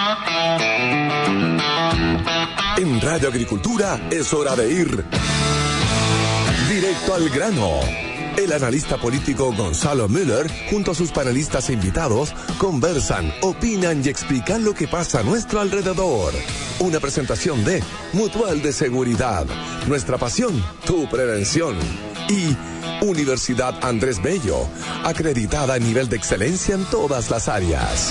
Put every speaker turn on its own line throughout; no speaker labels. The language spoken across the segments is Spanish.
En Radio Agricultura es hora de ir directo al grano. El analista político Gonzalo Müller, junto a sus panelistas e invitados, conversan, opinan y explican lo que pasa a nuestro alrededor. Una presentación de Mutual de Seguridad, nuestra pasión, tu prevención. Y Universidad Andrés Bello, acreditada a nivel de excelencia en todas las áreas.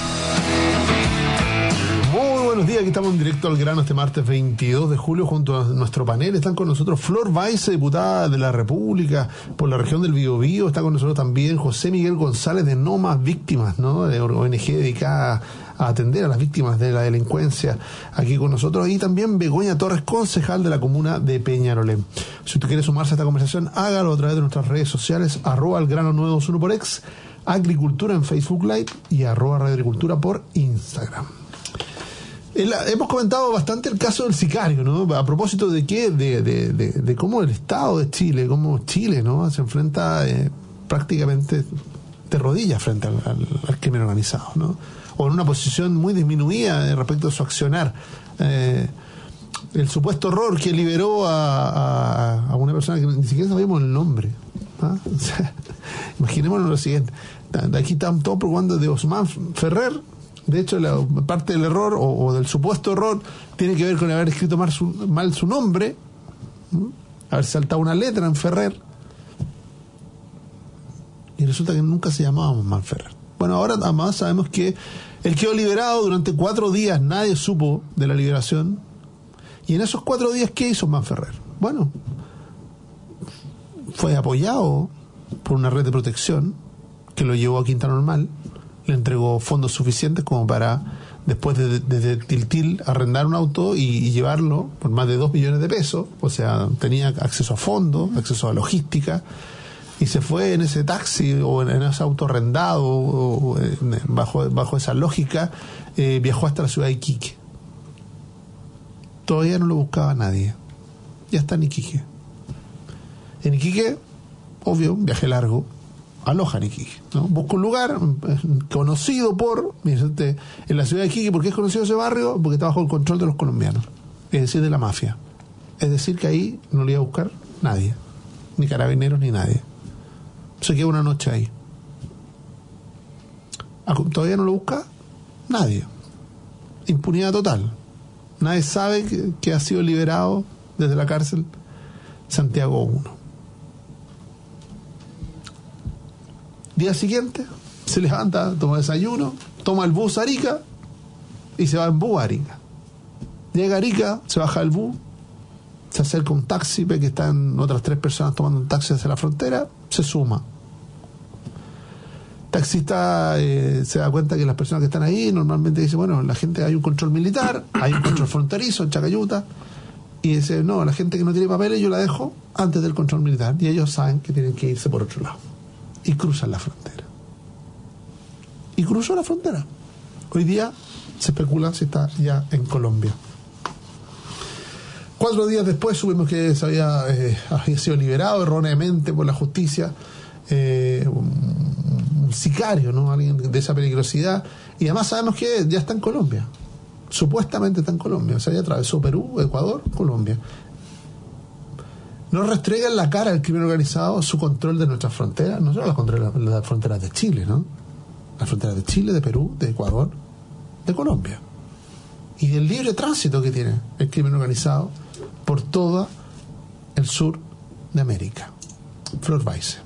Muy buenos días, aquí estamos en directo al grano este martes 22 de julio junto a nuestro panel. Están con nosotros Flor Weisse, diputada de la República por la región del Biobío. Está con nosotros también José Miguel González de No Más Víctimas, ¿no? De ONG dedicada a atender a las víctimas de la delincuencia, aquí con nosotros. Y también Begoña Torres, concejal de la comuna de Peñarolén. Si usted quiere sumarse a esta conversación, hágalo a través de nuestras redes sociales, @elgrano921 por X, Agricultura en Facebook Live y @Radio Agricultura por Instagram. Hemos comentado bastante el caso del sicario, ¿no? A propósito de qué, de cómo el Estado de Chile, cómo Chile, ¿no? Se enfrenta prácticamente de rodillas frente al crimen organizado, ¿no? O en una posición muy disminuida respecto a su accionar. El supuesto error que liberó a una persona que ni siquiera sabíamos el nombre. ¿Ah? O sea, imaginémonos lo siguiente. Aquí están todos preocupando de Osman Ferrer. De hecho, la parte del error o del supuesto error tiene que ver con haber escrito mal su nombre, haber saltado una letra en Ferrer, y resulta que nunca se llamaba Osman Ferrer. Bueno, ahora además sabemos que él quedó liberado durante 4 días, nadie supo de la liberación, y en esos 4 días, ¿qué hizo Osman Ferrer? Bueno, fue apoyado por una red de protección que lo llevó a Quinta Normal, le entregó fondos suficientes como para, después de Tiltil, arrendar un auto y llevarlo por más de 2 millones de pesos. O sea, tenía acceso a fondos, acceso a logística, y se fue en ese taxi o en ese auto arrendado, bajo esa lógica, viajó hasta la ciudad de Iquique. Todavía no lo buscaba nadie. Ya está en Iquique. En Iquique, obvio, un viaje largo, aloja en Iquique, ¿no? Busca un lugar conocido en la ciudad de Iquique. ¿Por qué es conocido ese barrio? Porque está bajo el control de los colombianos, es decir, de la mafia. Es decir, que ahí no lo iba a buscar nadie, ni carabineros ni nadie. Se queda una noche ahí. ¿Todavía no lo busca? Nadie. Impunidad total. Nadie sabe que ha sido liberado desde la cárcel Santiago 1. Día siguiente, se levanta, toma desayuno, toma el bus a Arica y se va en bus a Arica. Llega a Arica, se baja del bus, se acerca un taxi, ve que están otras 3 personas tomando un taxi hacia la frontera, se suma. Taxista se da cuenta que las personas que están ahí normalmente dice, bueno, la gente, hay un control militar, hay un control fronterizo en Chacayuta, y dice, no, la gente que no tiene papeles yo la dejo antes del control militar, y ellos saben que tienen que irse por otro lado. Y cruzan la frontera. Y cruzó la frontera. Hoy día se especula si está ya en Colombia. 4 días después supimos que se había sido liberado erróneamente por la justicia, un sicario, ¿no? Alguien de esa peligrosidad. Y además sabemos que ya está en Colombia. Supuestamente está en Colombia. O sea, ya atravesó Perú, Ecuador, Colombia. No restregan la cara al crimen organizado su control de nuestras fronteras, no solo las fronteras de Chile, ¿no? Las fronteras de Chile, de Perú, de Ecuador, de Colombia. Y del libre tránsito que tiene el crimen organizado por todo el sur de América. Flor Weisse.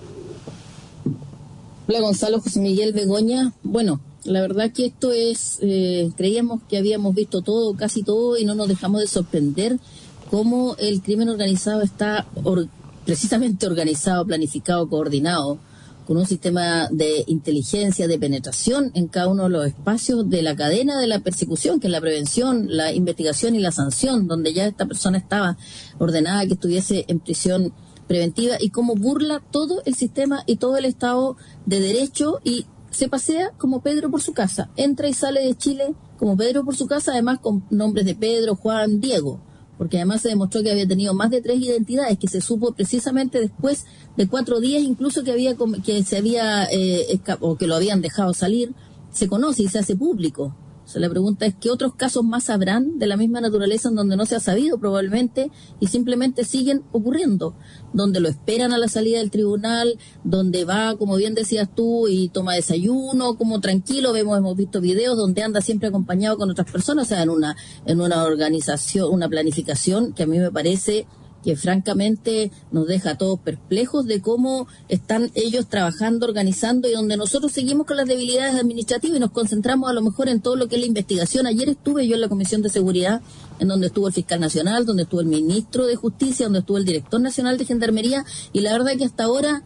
Hola Gonzalo, José Miguel, Begoña. Bueno, la verdad que esto es, creíamos que habíamos visto todo, casi todo, y no nos dejamos de sorprender cómo el crimen organizado está precisamente organizado, planificado, coordinado, con un sistema de inteligencia, de penetración en cada uno de los espacios de la cadena de la persecución, que es la prevención, la investigación y la sanción, donde ya esta persona estaba ordenada que estuviese en prisión preventiva, y cómo burla todo el sistema y todo el Estado de Derecho y se pasea como Pedro por su casa, entra y sale de Chile como Pedro por su casa, además con nombres de Pedro, Juan, Diego, porque además se demostró que había tenido más de 3 identidades, que se supo precisamente después de 4 días, incluso que se había o que lo habían dejado salir, se conoce y se hace público O sea, la pregunta es, ¿qué otros casos más habrán de la misma naturaleza en donde no se ha sabido probablemente y simplemente siguen ocurriendo? Donde lo esperan a la salida del tribunal, donde va, como bien decías tú, y toma desayuno, como tranquilo, hemos visto videos donde anda siempre acompañado con otras personas, o sea, en una organización, una planificación que a mí me parece que francamente nos deja a todos perplejos de cómo están ellos trabajando, organizando, y donde nosotros seguimos con las debilidades administrativas y nos concentramos a lo mejor en todo lo que es la investigación. Ayer estuve yo en la Comisión de Seguridad, en donde estuvo el Fiscal Nacional, donde estuvo el Ministro de Justicia, donde estuvo el Director Nacional de Gendarmería, y la verdad que hasta ahora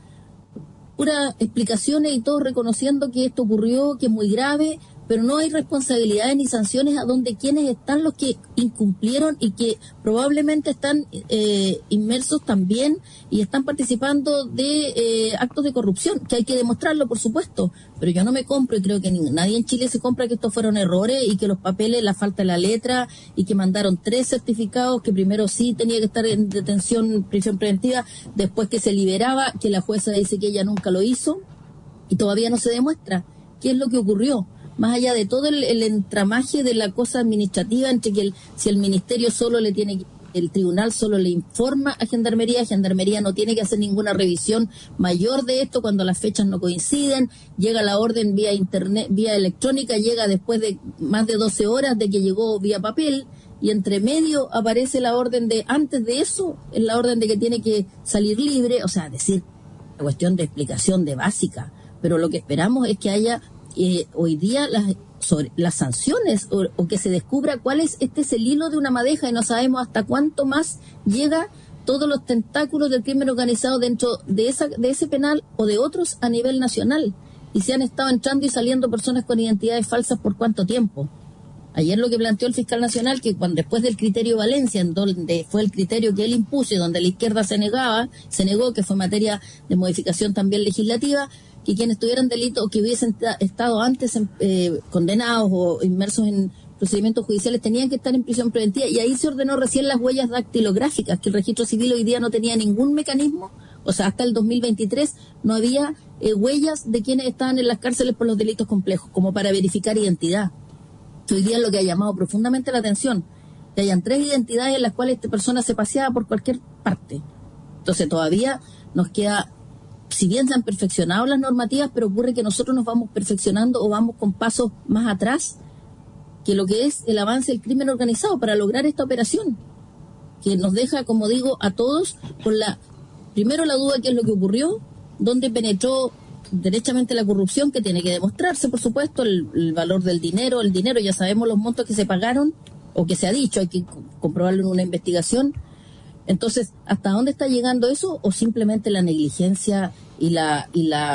puras explicaciones y todos reconociendo que esto ocurrió, que es muy grave, pero no hay responsabilidades ni sanciones a donde quienes están los que incumplieron y que probablemente están inmersos también y están participando de actos de corrupción, que hay que demostrarlo, por supuesto, pero yo no me compro, y creo que nadie en Chile se compra, que estos fueron errores y que los papeles, la falta de la letra, y que mandaron 3 certificados, que primero sí tenía que estar en detención, prisión preventiva, después que se liberaba, que la jueza dice que ella nunca lo hizo, y todavía no se demuestra qué es lo que ocurrió. Más allá de todo el entramaje de la cosa administrativa, entre que si el ministerio solo le tiene, el tribunal solo le informa a Gendarmería no tiene que hacer ninguna revisión mayor de esto cuando las fechas no coinciden, llega la orden vía internet, vía electrónica, llega después de más de 12 horas de que llegó vía papel, y entre medio aparece la orden de, antes de eso, es la orden de que tiene que salir libre, o sea, decir, una cuestión de explicación de básica, pero lo que esperamos es que haya hoy día sobre las sanciones o que se descubra cuál es el hilo de una madeja, y no sabemos hasta cuánto más llega todos los tentáculos del crimen organizado dentro de ese penal o de otros a nivel nacional, y se han estado entrando y saliendo personas con identidades falsas por cuánto tiempo. Ayer lo que planteó el Fiscal Nacional, que después del criterio Valencia, en donde fue el criterio que él impuso y donde la izquierda se negó, que fue materia de modificación también legislativa, que quienes tuvieran delitos o que hubiesen estado antes condenados o inmersos en procedimientos judiciales tenían que estar en prisión preventiva, y ahí se ordenó recién las huellas dactilográficas, que el registro civil hoy día no tenía ningún mecanismo, o sea, hasta el 2023 no había huellas de quienes estaban en las cárceles por los delitos complejos, como para verificar identidad. Hoy día es lo que ha llamado profundamente la atención, que hayan 3 identidades en las cuales esta persona se paseaba por cualquier parte. Entonces todavía nos queda, si bien se han perfeccionado las normativas, pero ocurre que nosotros nos vamos perfeccionando o vamos con pasos más atrás que lo que es el avance del crimen organizado para lograr esta operación, que nos deja, como digo, a todos con primero la duda de qué es lo que ocurrió, dónde penetró derechamente la corrupción, que tiene que demostrarse, por supuesto, el valor del dinero, ya sabemos los montos que se pagaron, o que se ha dicho, hay que comprobarlo en una investigación. Entonces, ¿hasta dónde está llegando eso? O simplemente la negligencia y la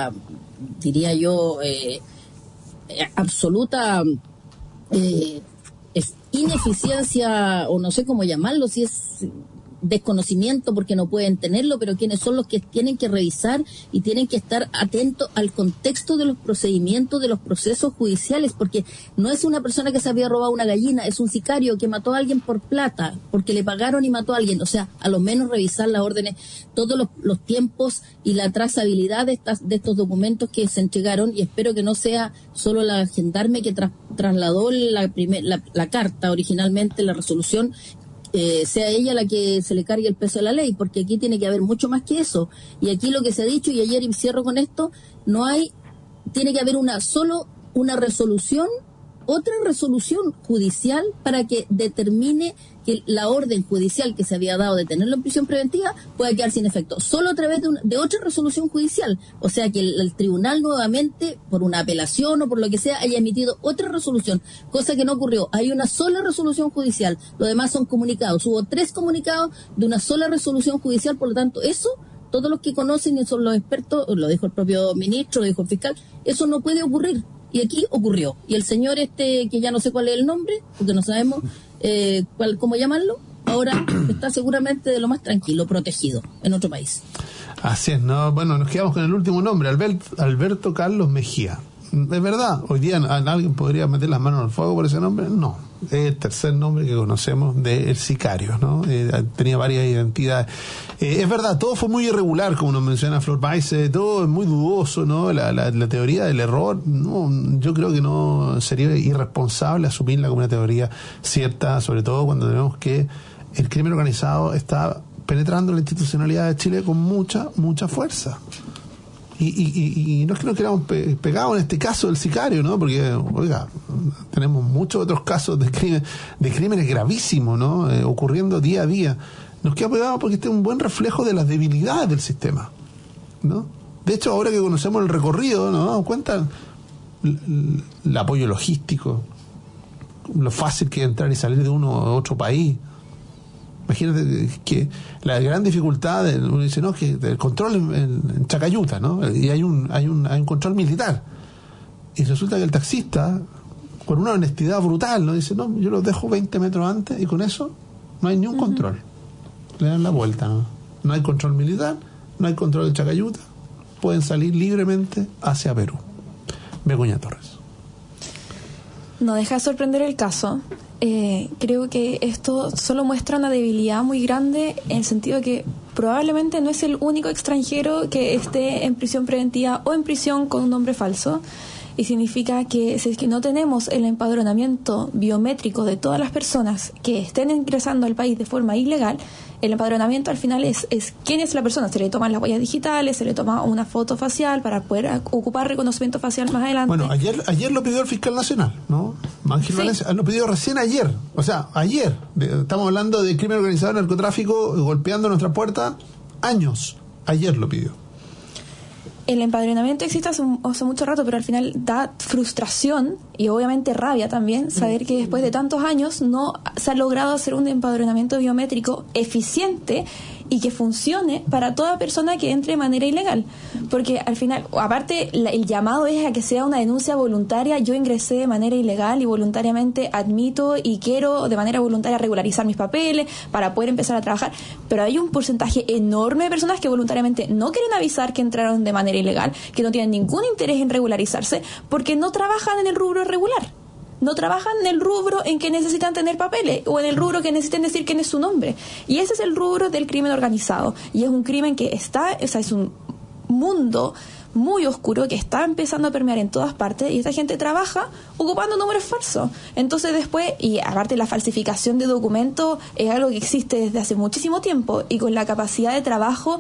diría yo, absoluta ineficiencia, o no sé cómo llamarlo, si es desconocimiento porque no pueden tenerlo, pero quienes son los que tienen que revisar y tienen que estar atentos al contexto de los procedimientos, de los procesos judiciales, porque no es una persona que se había robado una gallina, es un sicario que mató a alguien por plata, porque le pagaron y mató a alguien. O sea, a lo menos revisar las órdenes, todos los tiempos y la trazabilidad de estos documentos que se entregaron, y espero que no sea solo la gendarme que trasladó la carta originalmente, la resolución, sea ella la que se le cargue el peso de la ley, porque aquí tiene que haber mucho más que eso. Y aquí lo que se ha dicho, y ayer cierro con esto, tiene que haber una resolución, otra resolución judicial para que determine que la orden judicial que se había dado de tenerlo en prisión preventiva pueda quedar sin efecto, solo a través de otra resolución judicial. O sea, que el tribunal nuevamente, por una apelación o por lo que sea, haya emitido otra resolución, cosa que no ocurrió. Hay una sola resolución judicial, lo demás son comunicados. Hubo 3 comunicados de una sola resolución judicial, por lo tanto, eso, todos los que conocen y son los expertos, lo dijo el propio ministro, lo dijo el fiscal, eso no puede ocurrir. Y aquí ocurrió. Y el señor que ya no sé cuál es el nombre, porque no sabemos cómo llamarlo, ahora está seguramente de lo más tranquilo, protegido en otro país.
Así es, ¿no? Bueno, nos quedamos con el último nombre, Alberto Carlos Mejía. ¿Es verdad? ¿Hoy día alguien podría meter las manos al fuego por ese nombre? No. Es el tercer nombre que conocemos del sicario, ¿no? Tenía varias identidades. Es verdad, todo fue muy irregular, como nos menciona Flor Weise, todo es muy dudoso, ¿no? La teoría del error, no, yo creo que no sería irresponsable asumirla como una teoría cierta, sobre todo cuando tenemos que el crimen organizado está penetrando la institucionalidad de Chile con mucha fuerza. Y no es que nos quedamos pegados en este caso del sicario, ¿no? Porque, oiga, tenemos muchos otros casos de crímenes gravísimos, ¿no? Ocurriendo día a día. Nos queda pegado porque este es un buen reflejo de las debilidades del sistema, ¿no? De hecho, ahora que conocemos el recorrido, nos damos cuenta el apoyo logístico, lo fácil que es entrar y salir de uno a otro país. Imagínate que la gran dificultad, uno dice, no, que el control en Chacayuta, ¿no? Y hay un control militar. Y resulta que el taxista, con una honestidad brutal, ¿no? Dice, no, yo los dejo 20 metros antes y con eso no hay ni un control. Le dan la vuelta, ¿no? No hay control militar, no hay control de Chacayuta, pueden salir libremente hacia Perú. Begoña Torres.
No deja de sorprender el caso. Creo que esto solo muestra una debilidad muy grande en el sentido de que probablemente no es el único extranjero que esté en prisión preventiva o en prisión con un nombre falso, y significa que si es que no tenemos el empadronamiento biométrico de todas las personas que estén ingresando al país de forma ilegal, el empadronamiento al final es quién es la persona. Se le toman las huellas digitales, se le toma una foto facial para poder ocupar reconocimiento facial más adelante.
Bueno, ayer lo pidió el fiscal nacional, ¿no? Ángel Valencia lo pidió recién ayer. O sea, ayer. Estamos hablando de crimen organizado, narcotráfico, golpeando nuestra puerta. Años. Ayer lo pidió.
El empadronamiento existe hace mucho rato, pero al final da frustración y obviamente rabia también saber que después de tantos años no se ha logrado hacer un empadronamiento biométrico eficiente y que funcione para toda persona que entre de manera ilegal. Porque al final, aparte, el llamado es a que sea una denuncia voluntaria. Yo ingresé de manera ilegal y voluntariamente admito y quiero de manera voluntaria regularizar mis papeles para poder empezar a trabajar. Pero hay un porcentaje enorme de personas que voluntariamente no quieren avisar que entraron de manera ilegal, que no tienen ningún interés en regularizarse porque no trabajan en el rubro regular. No trabajan en el rubro en que necesitan tener papeles o en el rubro que necesiten decir quién es su nombre. Y ese es el rubro del crimen organizado. Y es un crimen que es un mundo muy oscuro que está empezando a permear en todas partes, y esta gente trabaja ocupando números falsos. Entonces después, y aparte la falsificación de documentos es algo que existe desde hace muchísimo tiempo, y con la capacidad de trabajo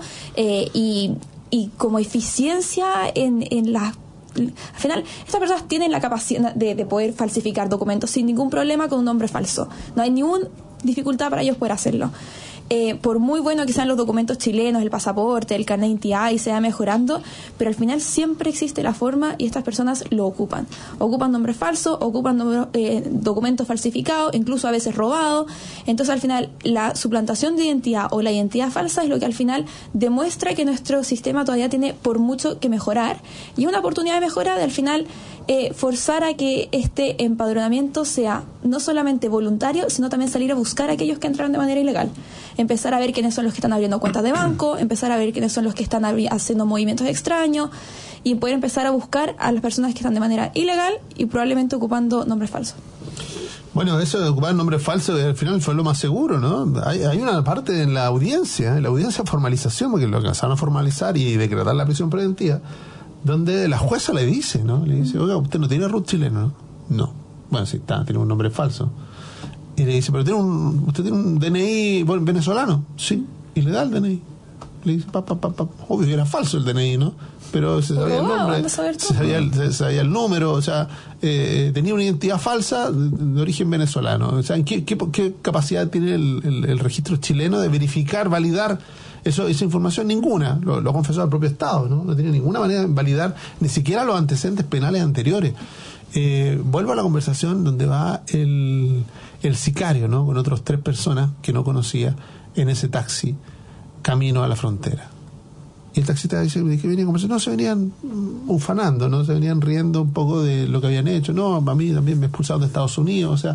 y como eficiencia en las... Al final, estas personas tienen la capacidad de poder falsificar documentos sin ningún problema con un nombre falso. No hay ninguna dificultad para ellos poder hacerlo. Por muy bueno que sean los documentos chilenos, el pasaporte, el carnet de identidad, y se va mejorando, pero al final siempre existe la forma y estas personas lo ocupan. Ocupan nombres falsos, ocupan documentos falsificados, incluso a veces robados. Entonces al final la suplantación de identidad o la identidad falsa es lo que al final demuestra que nuestro sistema todavía tiene por mucho que mejorar, y una oportunidad de mejora de al final forzar a que este empadronamiento sea no solamente voluntario, sino también salir a buscar a aquellos que entraron de manera ilegal. Empezar a ver quiénes son los que están abriendo cuentas de banco, empezar a ver quiénes son los que están haciendo movimientos extraños, y poder empezar a buscar a las personas que están de manera ilegal y probablemente ocupando nombres falsos.
Bueno, eso de ocupar nombres falsos al final fue lo más seguro, ¿no? Hay una parte en la audiencia formalización, porque lo alcanzaron a formalizar y decretar la prisión preventiva, donde la jueza le dice, ¿no? Le dice, oiga, usted no tiene RUT chileno, ¿no? No. Bueno, sí, tiene un nombre falso. Y le dice, pero ¿usted tiene un DNI venezolano? Sí. Y le da el DNI. Le dice, obvio que era falso el DNI, ¿no? Pero se sabía el nombre, se sabía el número, o sea, tenía una identidad falsa de origen venezolano. O sea, ¿qué capacidad tiene el registro chileno de verificar, validar esa información? Ninguna. Lo confesó el propio Estado, ¿no? No tiene ninguna manera de validar ni siquiera los antecedentes penales anteriores. Vuelvo a la conversación donde va el sicario, ¿no? Con otros 3 personas que no conocía en ese taxi camino a la frontera. Y el taxista dice que venía como si no, se venían ufanando, ¿no? Se venían riendo un poco de lo que habían hecho. No, a mí también me expulsaron de Estados Unidos, o sea,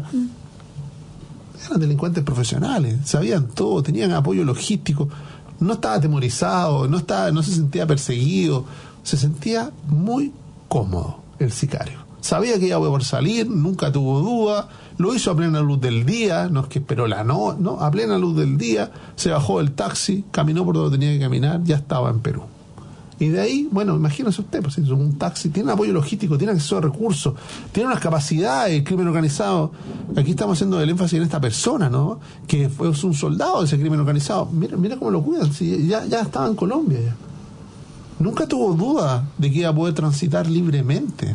eran delincuentes profesionales, sabían todo, tenían apoyo logístico, no estaba atemorizado, no se sentía perseguido, se sentía muy cómodo. el sicario. Sabía que iba a poder salir, nunca tuvo duda, lo hizo a plena luz del día, no es que esperó no, a plena luz del día, se bajó del taxi, caminó por donde tenía que caminar, ya estaba en Perú. Y de ahí, bueno, imagínese usted, pues es un taxi, tiene un apoyo logístico, tiene acceso a recursos, tiene unas capacidades, el crimen organizado. Aquí estamos haciendo el énfasis en esta persona, ¿no? Que fue un soldado de ese crimen organizado. Mira cómo lo cuidan, si ya estaba en Colombia ya. Nunca tuvo duda de que iba a poder transitar libremente.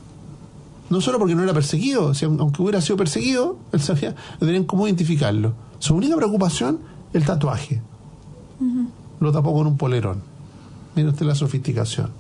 No solo porque no era perseguido, aunque hubiera sido perseguido, él sabía, no tenían cómo identificarlo. Su única preocupación, el tatuaje. Lo tapó con un polerón. Mire usted la sofisticación.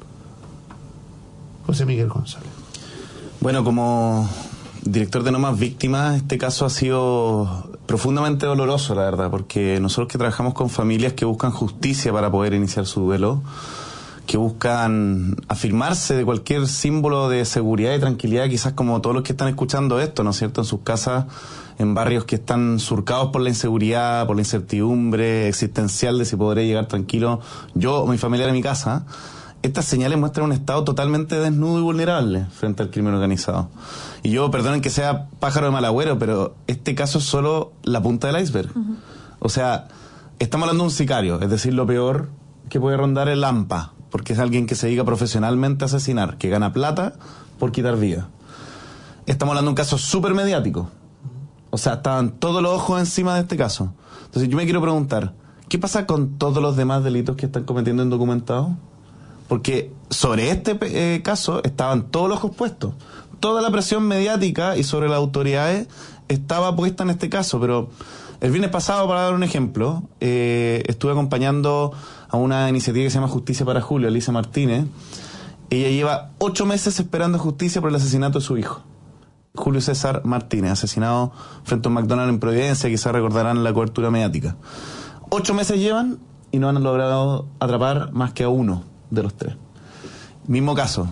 José Miguel González.
Bueno, como director de No Más Víctimas, este caso ha sido profundamente doloroso, la verdad, porque nosotros que trabajamos con familias que buscan justicia para poder iniciar su duelo, que buscan afirmarse de cualquier símbolo de seguridad y tranquilidad, quizás como todos los que están escuchando esto, ¿no es cierto?, en sus casas, en barrios que están surcados por la inseguridad, por la incertidumbre existencial de si podré llegar tranquilo yo o mi familiar a mi casa. Estas señales muestran un estado totalmente desnudo y vulnerable frente al crimen organizado. Y yo, perdonen que sea pájaro de mal agüero, pero este caso es solo la punta del iceberg. O sea, estamos hablando de un sicario, es decir, lo peor que puede rondar el AMPA, porque es alguien que se dedica profesionalmente a asesinar, que gana plata por quitar vida. Estamos hablando de un caso súper mediático. O sea, estaban todos los ojos encima de este caso. Entonces yo me quiero preguntar, ¿qué pasa con todos los demás delitos que están cometiendo indocumentados? Porque sobre este caso estaban todos los ojos puestos. Toda la presión mediática y sobre las autoridades estaba puesta en este caso. Pero el viernes pasado, para dar un ejemplo, estuve acompañando a una iniciativa que se llama Justicia para Julio, Elisa Martínez. Ella lleva 8 meses esperando justicia por el asesinato de su hijo, Julio César Martínez, asesinado frente a un McDonald's en Providencia, quizás recordarán la cobertura mediática. 8 meses llevan y no han logrado atrapar más que a uno de los 3. Mismo caso,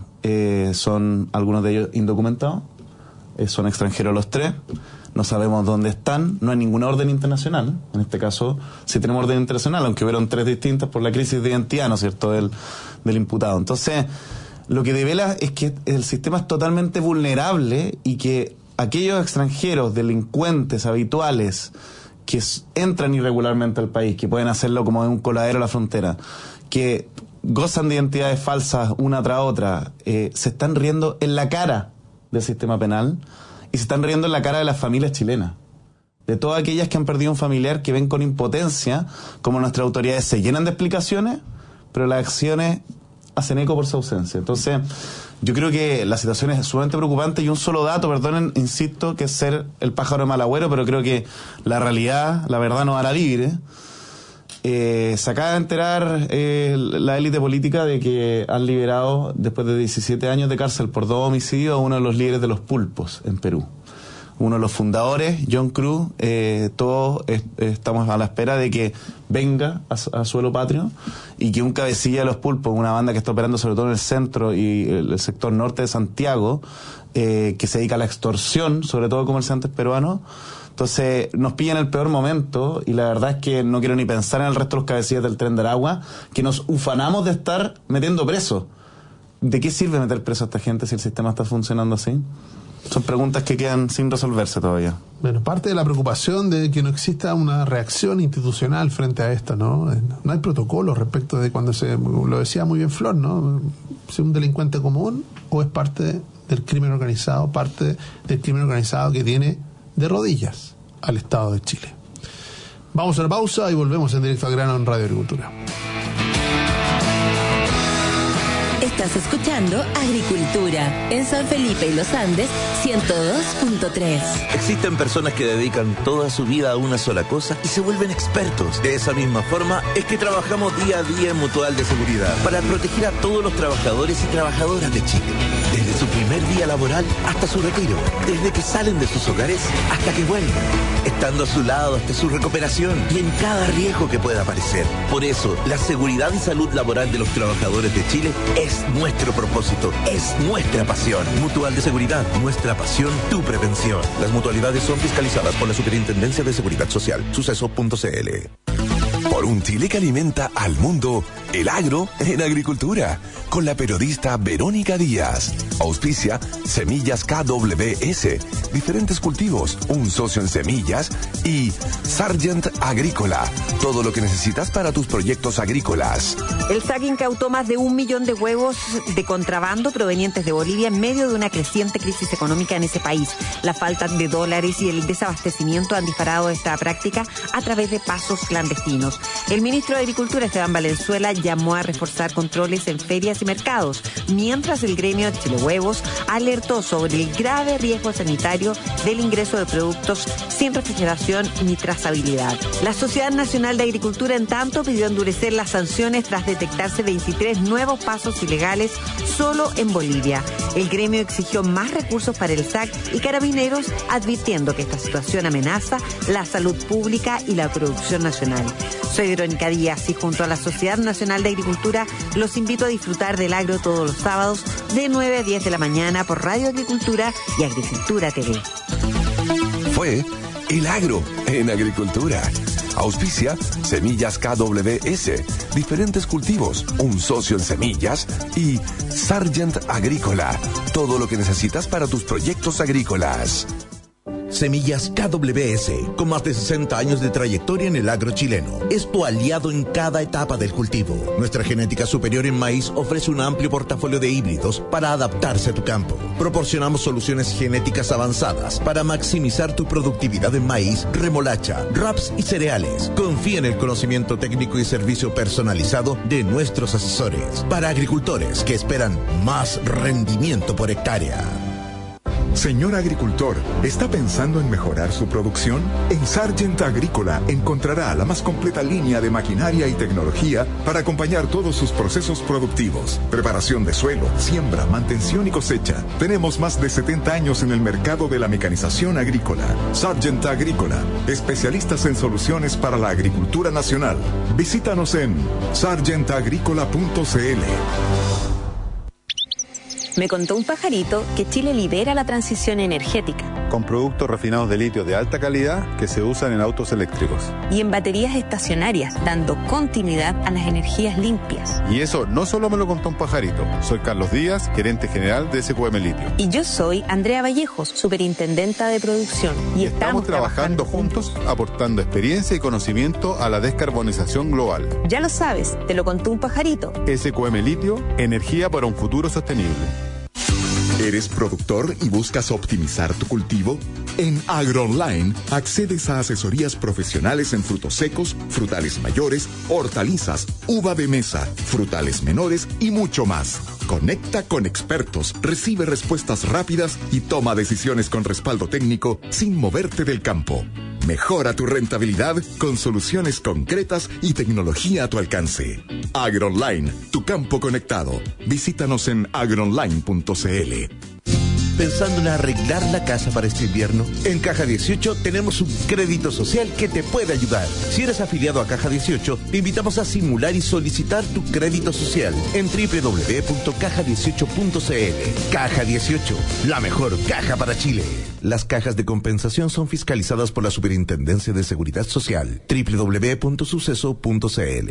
son algunos de ellos indocumentados, son extranjeros los 3, no sabemos dónde están, no hay ninguna orden internacional. En este caso sí tenemos orden internacional, aunque hubieron 3 distintas por la crisis de identidad, ¿no es cierto?, del imputado. Entonces, lo que devela es que el sistema es totalmente vulnerable y que aquellos extranjeros, delincuentes habituales, que entran irregularmente al país, que pueden hacerlo como en un coladero a la frontera, que gozan de identidades falsas una tras otra, se están riendo en la cara del sistema penal y se están riendo en la cara de las familias chilenas, de todas aquellas que han perdido un familiar, que ven con impotencia como nuestras autoridades se llenan de explicaciones, pero las acciones hacen eco por su ausencia. Entonces, yo creo que la situación es sumamente preocupante y un solo dato, perdonen, insisto, que es ser el pájaro de mal agüero, pero creo que la realidad, la verdad nos hará libre. Se acaba de enterar la élite política de que han liberado, después de 17 años de cárcel por 2 homicidios, a uno de los líderes de los pulpos en Perú. Uno de los fundadores, John Cruz. Todos estamos a la espera de que venga a suelo patrio y que un cabecilla de los pulpos, una banda que está operando sobre todo en el centro y el sector norte de Santiago, que se dedica a la extorsión, sobre todo comerciantes peruanos. Entonces nos pilla en el peor momento y la verdad es que no quiero ni pensar en el resto de los cabecillas del Tren de Aragua, que nos ufanamos de estar metiendo presos. ¿De qué sirve meter preso a esta gente si el sistema está funcionando así? Son preguntas que quedan sin resolverse todavía.
Bueno, parte de la preocupación de que no exista una reacción institucional frente a esto, ¿no? No hay protocolo respecto de cuando lo decía muy bien Flor, ¿no? ¿Es un delincuente común o es parte del crimen organizado, que tiene de rodillas al Estado de Chile? Vamos a la pausa y volvemos en Directo al Grano en Radio Agricultura.
Estás escuchando Agricultura en San Felipe y Los Andes 102.3.
Existen personas que dedican toda su vida a una sola cosa y se vuelven expertos. De esa misma forma es que trabajamos día a día en Mutual de Seguridad para proteger a todos los trabajadores y trabajadoras de Chile. Desde su primer día laboral hasta su retiro, desde que salen de sus hogares hasta que vuelven, estando a su lado hasta su recuperación y en cada riesgo que pueda aparecer. Por eso, la seguridad y salud laboral de los trabajadores de Chile es nuestro propósito, es nuestra pasión. Mutual de Seguridad, nuestra pasión, tu prevención. Las mutualidades son fiscalizadas por la Superintendencia de Seguridad Social. Suceso.cl.
Por un Chile que alimenta al mundo, El agro en agricultura, con la periodista Verónica Díaz. Auspicia Semillas KWS, diferentes cultivos, un socio en semillas y Sargent Agrícola, todo lo que necesitas para tus proyectos agrícolas.
El SAC incautó más de 1 millón de huevos de contrabando provenientes de Bolivia en medio de una creciente crisis económica en ese país. La falta de dólares y el desabastecimiento han disparado esta práctica a través de pasos clandestinos. El ministro de Agricultura, Esteban Valenzuela, llamó a reforzar controles en ferias y mercados, mientras el gremio Chile Huevos alertó sobre el grave riesgo sanitario del ingreso de productos sin refrigeración ni trazabilidad. La Sociedad Nacional de Agricultura, en tanto, pidió endurecer las sanciones tras detectarse 23 nuevos pasos ilegales solo en Bolivia. El gremio exigió más recursos para el SAC y Carabineros, advirtiendo que esta situación amenaza la salud pública y la producción nacional. Soy Verónica Díaz y junto a la Sociedad Nacional de Agricultura los invito a disfrutar del agro todos los sábados de 9 a 10 de la mañana por Radio Agricultura y Agricultura TV.
Fue El Agro en Agricultura. Auspicia Semillas KWS, diferentes cultivos, un socio en semillas y Sargent Agrícola, todo lo que necesitas para tus proyectos agrícolas.
Semillas KWS, con más de 60 años de trayectoria en el agro chileno, es tu aliado en cada etapa del cultivo. Nuestra genética superior en maíz ofrece un amplio portafolio de híbridos para adaptarse a tu campo. Proporcionamos soluciones genéticas avanzadas para maximizar tu productividad en maíz, remolacha, raps y cereales. Confía en el conocimiento técnico y servicio personalizado de nuestros asesores para agricultores que esperan más rendimiento por hectárea.
Señor agricultor, ¿está pensando en mejorar su producción? En Sargent Agrícola encontrará la más completa línea de maquinaria y tecnología para acompañar todos sus procesos productivos. Preparación de suelo, siembra, mantención y cosecha. Tenemos más de 70 años en el mercado de la mecanización agrícola. Sargent Agrícola, especialistas en soluciones para la agricultura nacional. Visítanos en sargentagricola.cl.
Me contó un pajarito que Chile lidera la transición energética.
Con productos refinados de litio de alta calidad que se usan en autos eléctricos.
Y en baterías estacionarias, dando continuidad a las energías limpias.
Y eso no solo me lo contó un pajarito. Soy Carlos Díaz, gerente general de SQM Litio.
Y yo soy Andrea Vallejos, superintendenta de producción. Y
estamos trabajando juntos, aportando experiencia y conocimiento a la descarbonización global.
Ya lo sabes, te lo contó un pajarito.
SQM Litio, energía para un futuro sostenible.
¿Eres productor y buscas optimizar tu cultivo? En AgroOnline accedes a asesorías profesionales en frutos secos, frutales mayores, hortalizas, uva de mesa, frutales menores y mucho más. Conecta con expertos, recibe respuestas rápidas y toma decisiones con respaldo técnico sin moverte del campo. Mejora tu rentabilidad con soluciones concretas y tecnología a tu alcance. AgroOnline, tu campo conectado. Visítanos en agroonline.cl.
¿Pensando en arreglar la casa para este invierno? En Caja 18 tenemos un crédito social que te puede ayudar. Si eres afiliado a Caja 18, te invitamos a simular y solicitar tu crédito social en www.caja18.cl. Caja 18, la mejor caja para Chile. Las cajas de compensación son fiscalizadas por la Superintendencia de Seguridad Social. www.suceso.cl.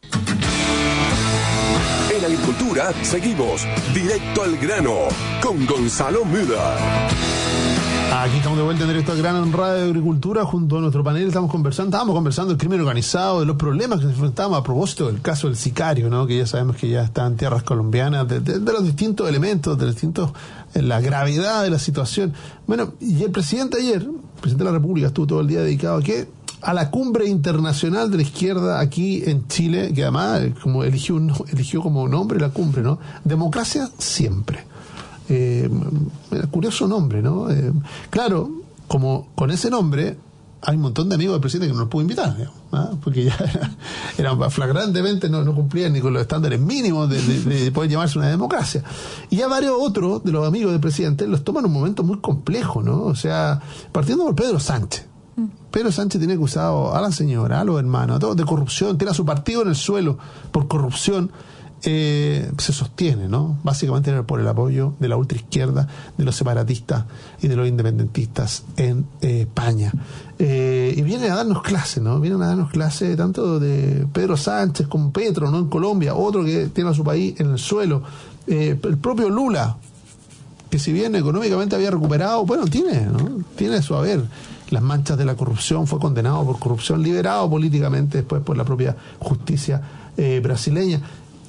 En Agricultura seguimos directo al grano con Gonzalo Müller.
Aquí estamos de vuelta en Directo al Grano en Radio Agricultura junto a nuestro panel. Estábamos conversando del crimen organizado, de los problemas que se enfrentamos a propósito del caso del sicario, ¿no? Que ya sabemos que ya está en tierras colombianas, de los distintos elementos, la gravedad de la situación. Bueno, y el presidente ayer, el presidente de la República, estuvo todo el día dedicado a la cumbre internacional de la izquierda aquí en Chile, que además como eligió como nombre la cumbre, ¿no? Democracia siempre. Curioso nombre, ¿no? Claro, como con ese nombre hay un montón de amigos del presidente que no los pudo invitar, digamos, ¿no? Porque ya eran flagrantemente, no cumplían ni con los estándares mínimos de poder llamarse una democracia. Y ya varios otros de los amigos del presidente los toman en un momento muy complejo, ¿no? O sea, partiendo por Pedro Sánchez. Pedro Sánchez tiene acusado a la señora, a los hermanos, a todos de corrupción, tiene a su partido en el suelo por corrupción. se sostiene, ¿no? Básicamente por el apoyo de la ultraizquierda, de los separatistas y de los independentistas en España. Y vienen a darnos clases, ¿no? Vienen a darnos clases tanto de Pedro Sánchez como Petro, ¿no? En Colombia, otro que tiene a su país en el suelo. El propio Lula, que si bien económicamente había recuperado, bueno, tiene su haber las manchas de la corrupción, fue condenado por corrupción, liberado políticamente después por la propia justicia brasileña.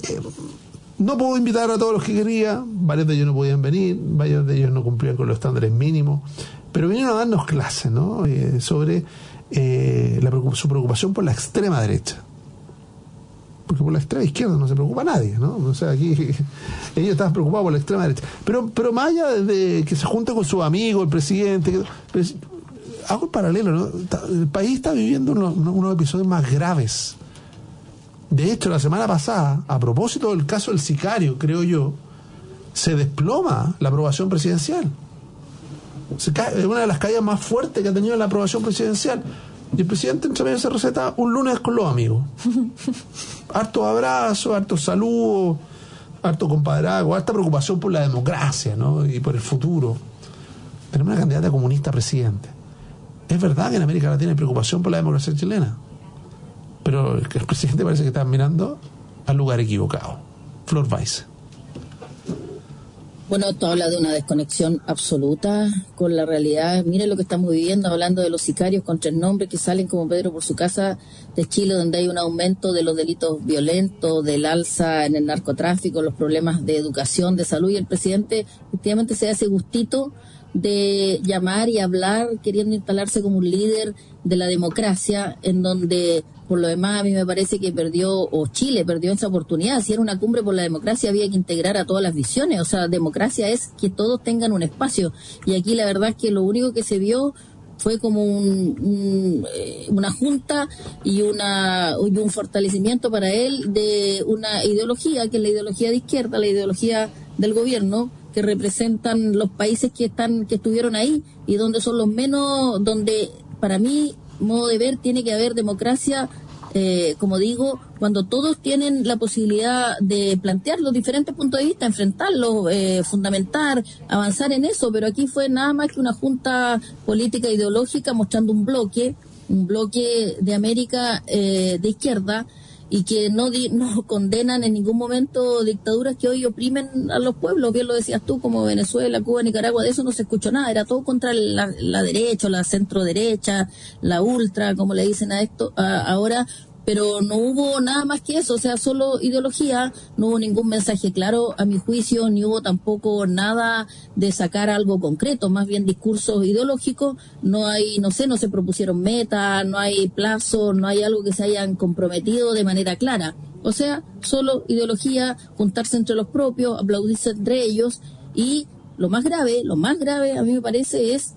No puedo invitar a todos los que quería, varios de ellos no podían venir, varios de ellos no cumplían con los estándares mínimos, pero vinieron a darnos clases, ¿no? Sobre su preocupación por la extrema derecha. Porque por la extrema izquierda no se preocupa nadie, ¿no? O sea, aquí ellos estaban preocupados por la extrema derecha. Pero más allá de que se junte con su amigo, el presidente, hago el paralelo, ¿no? El país está viviendo unos episodios más graves. De hecho, la semana pasada, a propósito del caso del sicario, creo yo, se desploma la aprobación presidencial. Es una de las caídas más fuertes que ha tenido la aprobación presidencial. Y el presidente entre medio se receta un lunes con los amigos. Hartos abrazos, hartos saludos, harto compadrazgo, harta preocupación por la democracia, ¿no? Y por el futuro. Tenemos una candidata comunista presidente. Es verdad que en América Latina hay preocupación por la democracia chilena, pero el presidente parece que está mirando al lugar equivocado. Flor Weiss.
Bueno, esto habla de una desconexión absoluta con la realidad. Mire lo que estamos viviendo, hablando de los sicarios con 3 nombres que salen como Pedro por su casa de Chile, donde hay un aumento de los delitos violentos, del alza en el narcotráfico, los problemas de educación, de salud, y el presidente efectivamente se da ese gustito de llamar y hablar, queriendo instalarse como un líder de la democracia, en donde por lo demás a mí me parece que Chile perdió esa oportunidad. Si era una cumbre por la democracia, había que integrar a todas las visiones. O sea, democracia es que todos tengan un espacio, y aquí la verdad es que lo único que se vio fue como una junta y un fortalecimiento para él de una ideología, que es la ideología de izquierda, la ideología del gobierno, que representan los países que estuvieron ahí, y donde son los menos, donde para mí, modo de ver, tiene que haber democracia, como digo, cuando todos tienen la posibilidad de plantear los diferentes puntos de vista, enfrentarlos, fundamentar, avanzar en eso. Pero aquí fue nada más que una junta política ideológica mostrando un bloque de América de izquierda, y que no condenan en ningún momento dictaduras que hoy oprimen a los pueblos. Bien lo decías tú, como Venezuela, Cuba, Nicaragua, de eso no se escuchó nada, era todo contra la derecha, la centro derecha, la ultra, como le dicen a esto ahora, pero no hubo nada más que eso, o sea, solo ideología, no hubo ningún mensaje claro a mi juicio, ni hubo tampoco nada de sacar algo concreto, más bien discursos ideológicos. No se propusieron metas, no hay plazo, no hay algo que se hayan comprometido de manera clara. O sea, solo ideología, juntarse entre los propios, aplaudirse entre ellos, y lo más grave a mí me parece es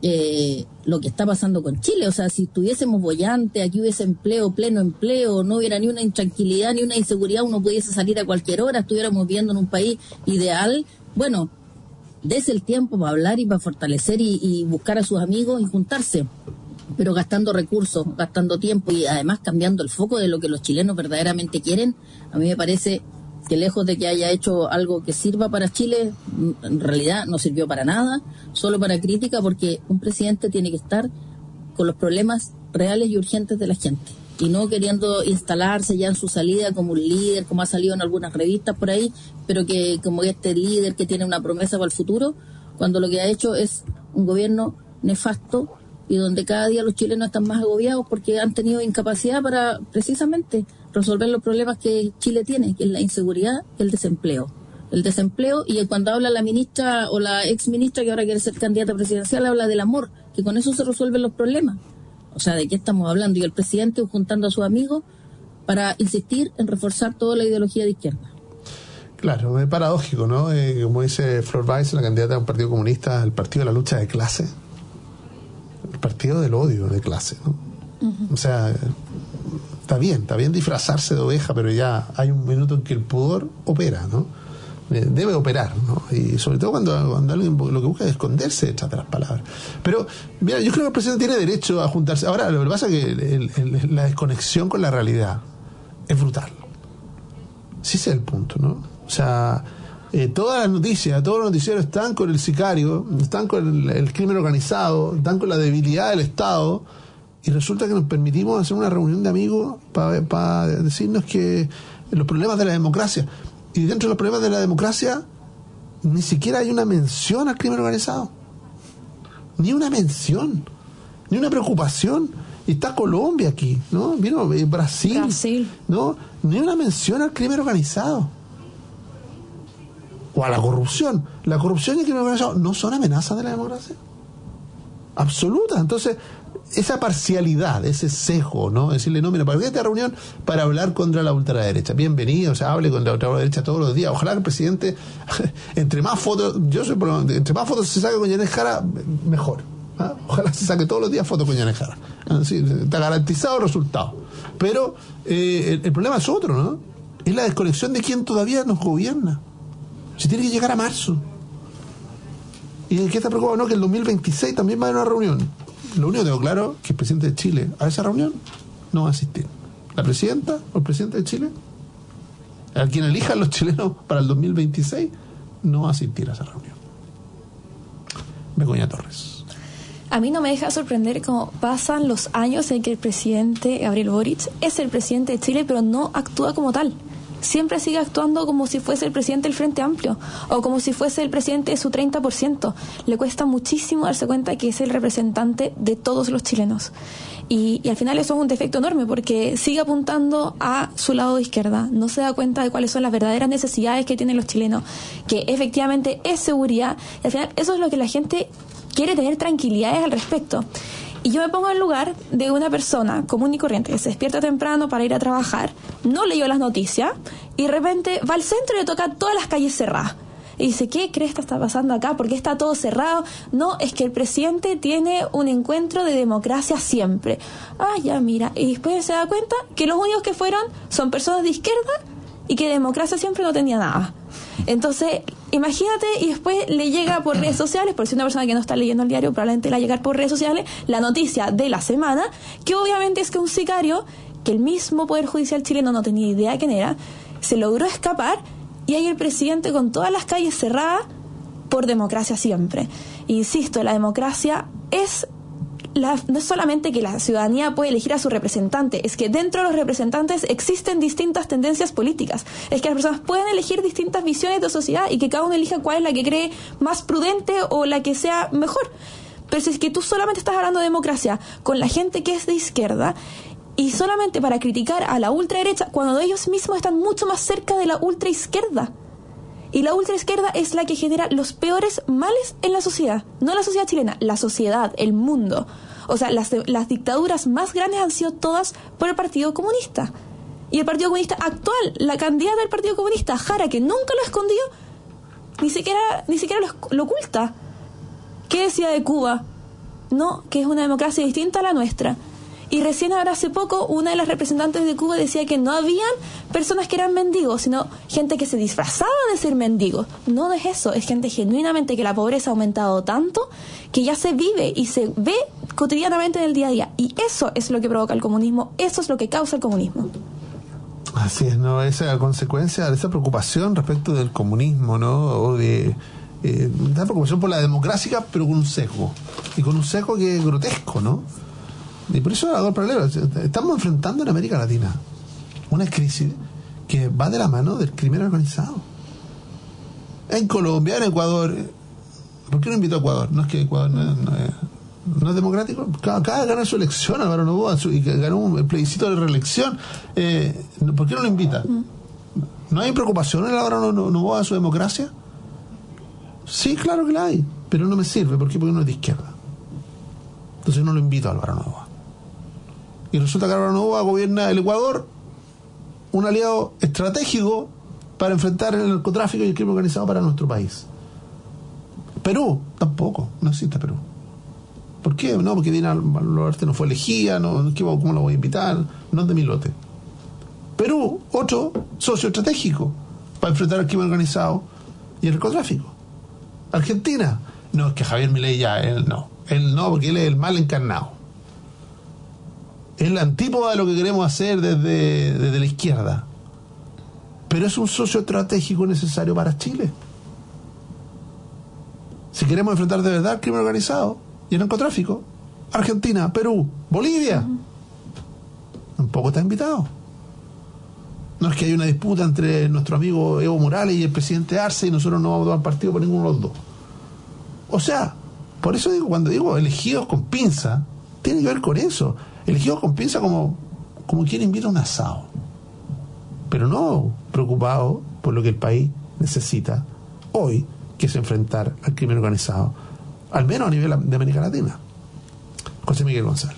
lo que está pasando con Chile. O sea, si estuviésemos bollantes, aquí hubiese pleno empleo, no hubiera ni una intranquilidad ni una inseguridad, uno pudiese salir a cualquier hora, estuviéramos viviendo en un país ideal, bueno, dese el tiempo para hablar y para fortalecer y buscar a sus amigos y juntarse, pero gastando recursos, gastando tiempo y además cambiando el foco de lo que los chilenos verdaderamente quieren. A mí me parece que lejos de que haya hecho algo que sirva para Chile, en realidad no sirvió para nada, solo para crítica, porque un presidente tiene que estar con los problemas reales y urgentes de la gente, y no queriendo instalarse ya en su salida como un líder, como ha salido en algunas revistas por ahí, pero que como este líder que tiene una promesa para el futuro, cuando lo que ha hecho es un gobierno nefasto, y donde cada día los chilenos están más agobiados porque han tenido incapacidad para precisamente resolver los problemas que Chile tiene, que es la inseguridad y el desempleo. Y cuando habla la ministra o la ex ministra que ahora quiere ser candidata presidencial, habla del amor, que con eso se resuelven los problemas. O sea, ¿de qué estamos hablando? Y el presidente juntando a sus amigos para insistir en reforzar toda la ideología de izquierda.
Claro, es paradójico, ¿no? Como dice Flor Weiss, la candidata de un partido comunista, el partido de la lucha de clase, el partido del odio de clase, ¿no? Uh-huh. O sea, está bien disfrazarse de oveja, pero ya hay un minuto en que el pudor opera, ¿no? Debe operar, ¿no? Y sobre todo cuando alguien lo que busca es esconderse detrás de las palabras. Pero, mira, yo creo que el presidente tiene derecho a juntarse. Ahora, lo que pasa es que la desconexión con la realidad es brutal. Sí, ese es el punto, ¿no? O sea, todas las noticias, todos los noticieros están con el sicario, están con el crimen organizado, están con la debilidad del Estado, y resulta que nos permitimos hacer una reunión de amigos para decirnos que los problemas de la democracia, y dentro de los problemas de la democracia ni siquiera hay una mención al crimen organizado, ni una mención, ni una preocupación. Y está Colombia aquí, ¿no? Vino Brasil, ¿no? Ni una mención al crimen organizado o a la corrupción. La corrupción y el crimen organizado no son amenazas de la democracia absoluta. Entonces, esa parcialidad, ese sesgo, ¿no? Decirle, no, mira, ¿para qué esta reunión? Para hablar contra la ultraderecha. Bienvenido, o sea, hable contra la ultraderecha todos los días. Ojalá que el presidente, entre más fotos se saque con Yanez Jara, mejor. ¿Ah? Ojalá se saque todos los días fotos con Yanez Jara. Sí, está garantizado el resultado. Pero el problema es otro, ¿no? Es la desconexión de quien todavía nos gobierna. Se tiene que llegar a marzo. ¿Y qué está preocupado? No, que el 2026 también va a haber una reunión. Lo único que tengo claro es que el presidente de Chile a esa reunión no va a asistir. La presidenta o el presidente de Chile, a quien elijan los chilenos para el 2026, no va a asistir a esa reunión. Begoña Torres.
A mí no me deja sorprender cómo pasan los años en que el presidente Gabriel Boric es el presidente de Chile, pero no actúa como tal. Siempre sigue actuando como si fuese el presidente del Frente Amplio o como si fuese el presidente de su 30%. Le cuesta muchísimo darse cuenta que es el representante de todos los chilenos. Y al final eso es un defecto enorme porque sigue apuntando a su lado de izquierda. No se da cuenta de cuáles son las verdaderas necesidades que tienen los chilenos, que efectivamente es seguridad. Y al final eso es lo que la gente quiere, tener tranquilidades al respecto. Y yo me pongo en el lugar de una persona común y corriente que se despierta temprano para ir a trabajar, no leyó las noticias y de repente va al centro y le toca todas las calles cerradas. Y dice, ¿qué cresta está pasando acá? ¿Por qué está todo cerrado? No, es que el presidente tiene un encuentro de democracia siempre. Ah, ya, mira. Y después se da cuenta que los únicos que fueron son personas de izquierda y que democracia siempre no tenía nada. Entonces, imagínate, y después le llega por redes sociales, por si una persona que no está leyendo el diario, probablemente le va a llegar por redes sociales la noticia de la semana, que obviamente es que un sicario, que el mismo Poder Judicial chileno no tenía idea de quién era, se logró escapar, y hay el presidente con todas las calles cerradas por democracia siempre. Insisto, la democracia no es solamente que la ciudadanía puede elegir a su representante, es que dentro de los representantes existen distintas tendencias políticas, es que las personas pueden elegir distintas visiones de sociedad y que cada uno elija cuál es la que cree más prudente o la que sea mejor. Pero si es que tú solamente estás hablando de democracia con la gente que es de izquierda y solamente para criticar a la ultraderecha, cuando ellos mismos están mucho más cerca de la ultraizquierda. Y la ultraizquierda es la que genera los peores males en la sociedad. No la sociedad chilena, la sociedad, el mundo. O sea, las dictaduras más grandes han sido todas por el Partido Comunista. Y el Partido Comunista actual, la candidata del Partido Comunista, Jara, que nunca lo escondió, ni siquiera lo oculta. ¿Qué decía de Cuba? No, que es una democracia distinta a la nuestra. Y recién ahora hace poco una de las representantes de Cuba decía que no habían personas que eran mendigos, sino gente que se disfrazaba de ser mendigos. No es eso, es gente genuinamente que la pobreza ha aumentado tanto que ya se vive y se ve cotidianamente en el día a día. Y eso es lo que provoca el comunismo, eso es lo que causa el comunismo.
Así es, ¿no? Esa consecuencia, esa preocupación respecto del comunismo, ¿no? O de esa preocupación por la democracia, pero con un sesgo. Y con un sesgo que es grotesco, ¿no? Y por eso hago el problema. Estamos enfrentando en América Latina una crisis que va de la mano del crimen organizado. En Colombia, en Ecuador. ¿Por qué no invitó a Ecuador? No es que Ecuador no es democrático. Acaba de ganar su elección Álvaro Noboa y ganó un plebiscito de reelección. ¿Por qué no lo invita? ¿No hay preocupación en Álvaro Noboa de su democracia? Sí, claro que la hay, pero no me sirve. ¿Por qué? Porque no es de izquierda. Entonces no lo invito a Álvaro Noboa. Y resulta que Álvaro Noboa gobierna el Ecuador, un aliado estratégico para enfrentar el narcotráfico y el crimen organizado para nuestro país. Perú, tampoco, no existe Perú. ¿Por qué? No, porque Dina Boluarte no fue elegida, ¿cómo lo voy a invitar? No es de mi lote. Perú, otro socio estratégico para enfrentar el crimen organizado y el narcotráfico. Argentina, no, es que Javier Milei ya, él no, porque él es el mal encarnado. Es la antípoda de lo que queremos hacer desde la izquierda. pero es un socio estratégico necesario para Chile. Si queremos enfrentar de verdad el crimen organizado y el narcotráfico, Argentina, Perú, Bolivia, tampoco está invitado. No es que haya una disputa entre nuestro amigo Evo Morales y el presidente Arce y nosotros no vamos a tomar partido por ninguno de los dos. O sea, por eso digo, cuando digo elegidos con pinza, tiene que ver con eso. Elegidos con pinza como quien invita a un asado, pero no preocupado por lo que el país necesita hoy, que es enfrentar al crimen organizado, al menos a nivel de América Latina. José Miguel González.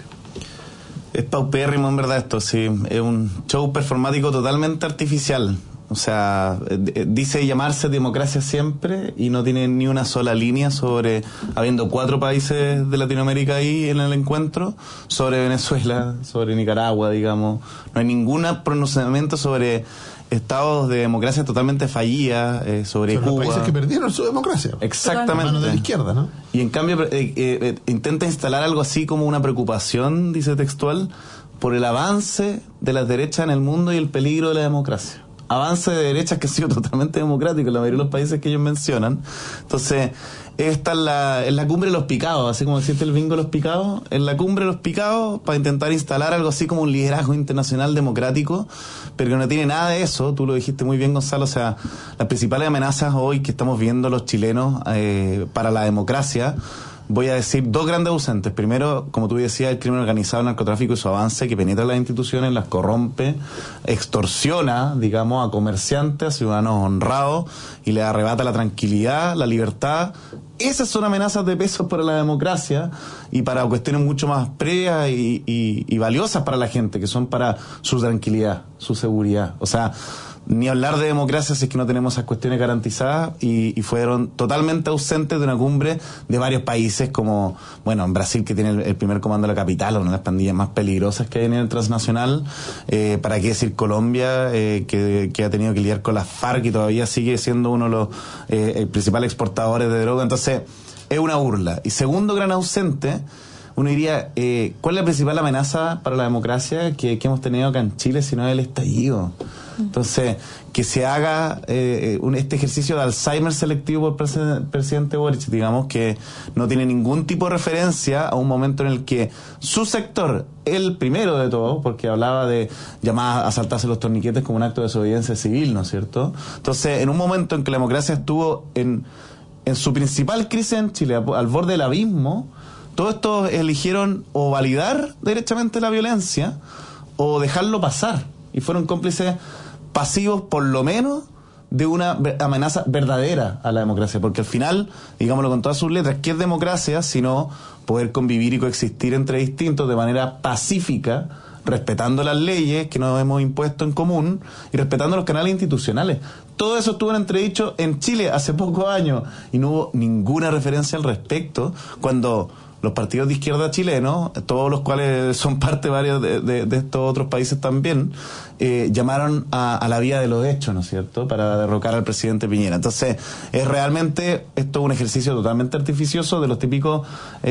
Es paupérrimo en verdad esto, sí. Es un show performático totalmente artificial. O sea, dice llamarse democracia siempre y no tiene ni una sola línea sobre, habiendo 4 países de Latinoamérica ahí en el encuentro, sobre Venezuela, sobre Nicaragua, digamos. No hay ningún pronunciamiento sobre estados de democracia totalmente fallida, sobre Cuba.
Los países que perdieron su democracia.
Exactamente.
Mano de la izquierda, ¿no?
Y en cambio intenta instalar algo así como una preocupación, dice textual, por el avance de las derechas en el mundo y el peligro de la democracia. Avance de derechas que ha sido totalmente democrático en la mayoría de los países que ellos mencionan. Entonces, esta es la cumbre de los picados, así como existe el bingo de los picados, en la cumbre de los picados, para intentar instalar algo así como un liderazgo internacional democrático, pero que no tiene nada de eso. Tú lo dijiste muy bien, Gonzalo. O sea, las principales amenazas hoy que estamos viendo los chilenos para la democracia, voy a decir 2 grandes ausentes. Primero, como tú decías, el crimen organizado, el narcotráfico y su avance, que penetra las instituciones, las corrompe, extorsiona, digamos, a comerciantes, a ciudadanos honrados, y le arrebata la tranquilidad, la libertad. Esas son amenazas de peso para la democracia y para cuestiones mucho más previas y valiosas para la gente, que son para su tranquilidad, su seguridad. O sea, ni hablar de democracia si es que no tenemos esas cuestiones garantizadas, y fueron totalmente ausentes de una cumbre de varios países como, bueno, en Brasil, que tiene el primer comando de la capital, una de las pandillas más peligrosas que hay en el transnacional, para qué decir Colombia, que ha tenido que lidiar con las FARC y todavía sigue siendo uno de los principales exportadores de droga. Entonces, es una burla. Y segundo gran ausente, uno diría, ¿cuál es la principal amenaza para la democracia que hemos tenido acá en Chile, si no es el estallido? Entonces, que se haga este ejercicio de Alzheimer selectivo por el presidente Boric, digamos, que no tiene ningún tipo de referencia a un momento en el que su sector, el primero de todos, porque hablaba de llamadas a saltarse los torniquetes como un acto de desobediencia civil, ¿no es cierto? Entonces, en un momento en que la democracia estuvo en su principal crisis en Chile, al borde del abismo, todos estos eligieron o validar derechamente la violencia o dejarlo pasar, y fueron cómplices pasivos, por lo menos, de una amenaza verdadera a la democracia, porque al final, digámoslo con todas sus letras, ¿qué es democracia sino poder convivir y coexistir entre distintos de manera pacífica, respetando las leyes que nos hemos impuesto en común y respetando los canales institucionales? Todo eso estuvo en entredicho en Chile hace pocos años y no hubo ninguna referencia al respecto, cuando los partidos de izquierda chilenos, todos los cuales son parte varios de estos otros países también, llamaron a la vía de los hechos, ¿no es cierto?, para derrocar al presidente Piñera. Entonces, es realmente esto un ejercicio totalmente artificioso de los típicos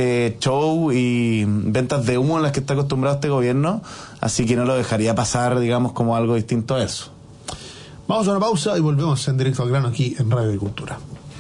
show y ventas de humo en las que está acostumbrado este gobierno, así que no lo dejaría pasar, digamos, como algo distinto a eso.
Vamos a una pausa y volvemos en Directo al Grano aquí en Radio Agricultura.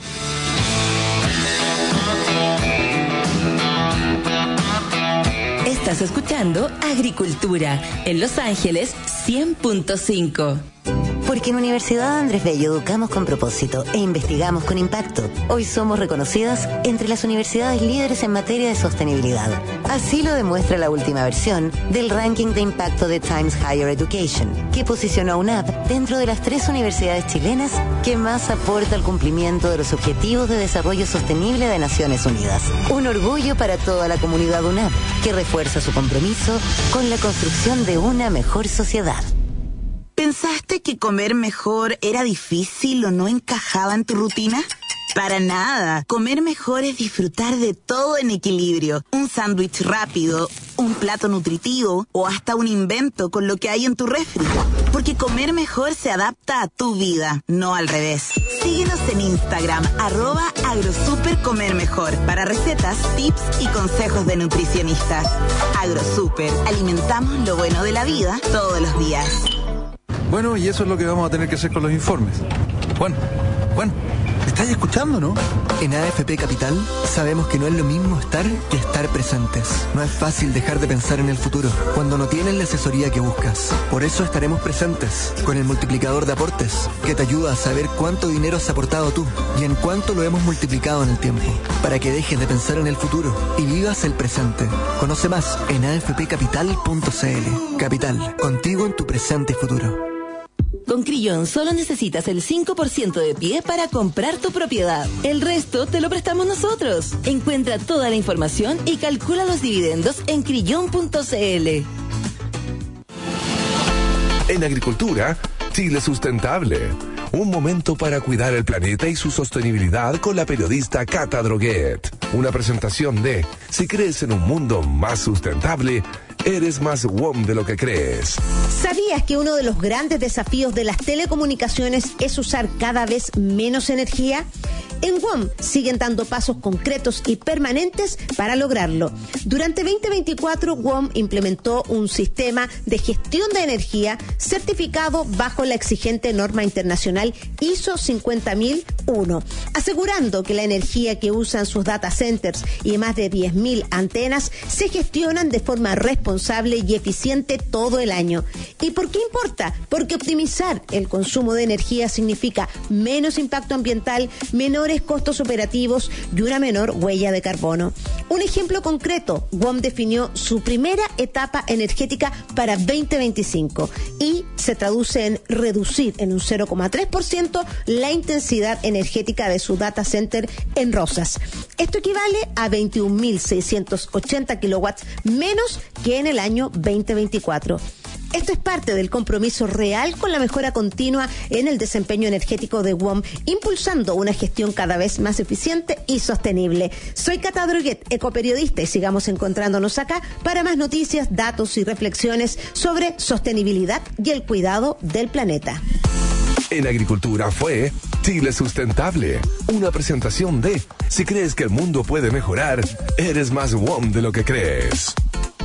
Estás escuchando Agricultura en Los Ángeles 100.5.
Porque en Universidad Andrés Bello educamos con propósito e investigamos con impacto. Hoy somos reconocidas entre las universidades líderes en materia de sostenibilidad. Así lo demuestra la última versión del ranking de impacto de Times Higher Education, que posicionó a UNAP dentro de las 3 universidades chilenas que más aporta al cumplimiento de los Objetivos de Desarrollo Sostenible de Naciones Unidas. Un orgullo para toda la comunidad UNAP, que refuerza su compromiso con la construcción de una mejor sociedad.
¿Pensaste que comer mejor era difícil o no encajaba en tu rutina? Para nada. Comer mejor es disfrutar de todo en equilibrio. Un sándwich rápido, un plato nutritivo o hasta un invento con lo que hay en tu refri. Porque comer mejor se adapta a tu vida, no al revés. Síguenos en Instagram, @agrosupercomermejor, para recetas, tips y consejos de nutricionistas. AgroSuper, alimentamos lo bueno de la vida todos los días.
Bueno, y eso es lo que vamos a tener que hacer con los informes. Juan, ¿me estás escuchando, no?
En AFP Capital sabemos que no es lo mismo estar que estar presentes. No es fácil dejar de pensar en el futuro cuando no tienes la asesoría que buscas. Por eso estaremos presentes con el multiplicador de aportes, que te ayuda a saber cuánto dinero has aportado tú y en cuánto lo hemos multiplicado en el tiempo, para que dejes de pensar en el futuro y vivas el presente. Conoce más en afpcapital.cl. Capital, contigo en tu presente y futuro.
Con Crillon solo necesitas el 5% de pie para comprar tu propiedad. El resto te lo prestamos nosotros. Encuentra toda la información y calcula los dividendos en crillon.cl.
En agricultura, Chile Sustentable. Un momento para cuidar el planeta y su sostenibilidad con la periodista Cata Droguet. Una presentación de Si crees en un mundo más sustentable, eres más WOM de lo que crees.
¿Sabías que uno de los grandes desafíos de las telecomunicaciones es usar cada vez menos energía? En WOM siguen dando pasos concretos y permanentes para lograrlo. Durante 2024, WOM implementó un sistema de gestión de energía certificado bajo la exigente norma internacional ISO 50001, asegurando que la energía que usan sus data centers y más de 10.000 antenas se gestionan de forma responsable y eficiente todo el año. ¿Y por qué importa? Porque optimizar el consumo de energía significa menos impacto ambiental, menores costos operativos y una menor huella de carbono. Un ejemplo concreto, WOM definió su primera etapa energética para 2025 y se traduce en reducir en un 0,3% la intensidad energética de su data center en Rosas. Esto equivale a 21.680 kilowatts menos que en el año 2024. Esto es parte del compromiso real con la mejora continua en el desempeño energético de WOM, impulsando una gestión cada vez más eficiente y sostenible. Soy Cata Droguet, ecoperiodista, y sigamos encontrándonos acá para más noticias, datos y reflexiones sobre sostenibilidad y el cuidado del planeta.
En agricultura fue Chile Sustentable, una presentación de Si crees que el mundo puede mejorar, eres más WOM de lo que crees.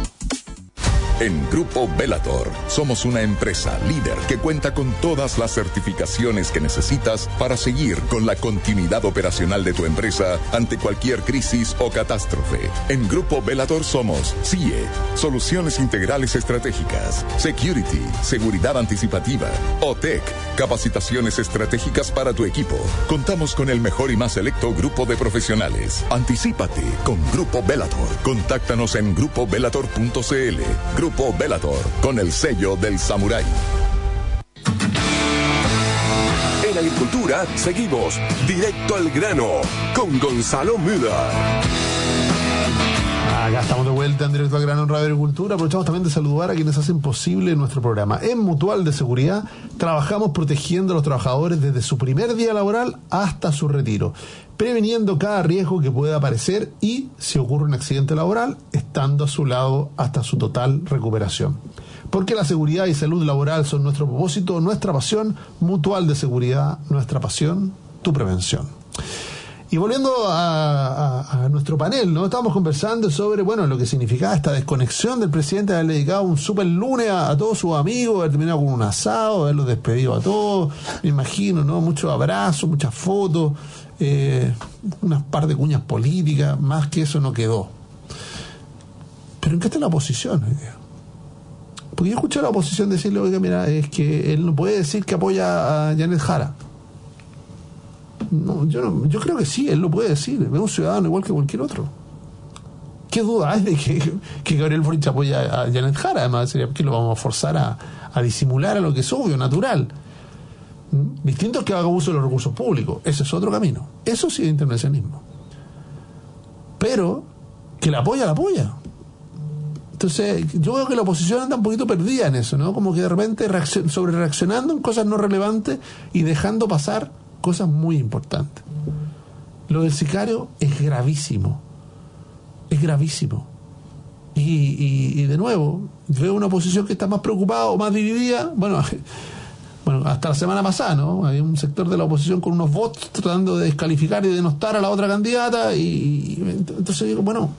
En Grupo Bellator somos una empresa líder que cuenta con todas las certificaciones que necesitas para seguir con la continuidad operacional de tu empresa ante cualquier crisis o catástrofe. En Grupo Bellator somos CIE, Soluciones Integrales Estratégicas, Security, Seguridad Anticipativa, OTEC, Capacitaciones Estratégicas para tu equipo. Contamos con el mejor y más selecto grupo de profesionales. Anticípate con Grupo Bellator. Contáctanos en grupobellator.cl. Grupo Bellator, con el sello del samurái.
En agricultura, seguimos directo al grano con Gonzalo Müller.
Acá estamos de vuelta en Directo al Grano en Radio Agricultura. Aprovechamos también de saludar a quienes hacen posible nuestro programa. En Mutual de Seguridad trabajamos protegiendo a los trabajadores desde su primer día laboral hasta su retiro, previniendo cada riesgo que pueda aparecer y, si ocurre un accidente laboral, estando a su lado hasta su total recuperación. Porque la seguridad y salud laboral son nuestro propósito, nuestra pasión. Mutual de Seguridad, nuestra pasión, tu prevención. Y volviendo a nuestro panel, ¿no? Estábamos conversando sobre, bueno, lo que significaba esta desconexión del presidente de haberle dedicado un super lunes a todos sus amigos, haber terminado con un asado, haberlos despedido a todos, me imagino, ¿no? Muchos abrazos, muchas fotos, unas par de cuñas políticas, más que eso no quedó. Pero ¿en qué está la oposición? Porque yo escuché a la oposición decirle, oiga, mira, es que él no puede decir que apoya a Janet Jara. No, yo creo que sí, él lo puede decir, es un ciudadano igual que cualquier otro. ¿Qué duda hay de que Gabriel Boric apoya a Janet Jara? Además, sería que lo vamos a forzar a disimular a lo que es obvio, natural. Distinto es que haga uso de los recursos públicos, ese es otro camino. Eso sí es intervencionismo. Pero que la apoya. Entonces, yo veo que la oposición anda un poquito perdida en eso, ¿no? Como que de repente sobre reaccionando en cosas no relevantes y dejando pasar cosas muy importantes. Lo del sicario es gravísimo. Es gravísimo. Y de nuevo, veo una oposición que está más preocupada o más dividida. Bueno, hasta la semana pasada, ¿no? Hay un sector de la oposición con unos bots tratando de descalificar y denostar a la otra candidata. Y entonces digo, bueno,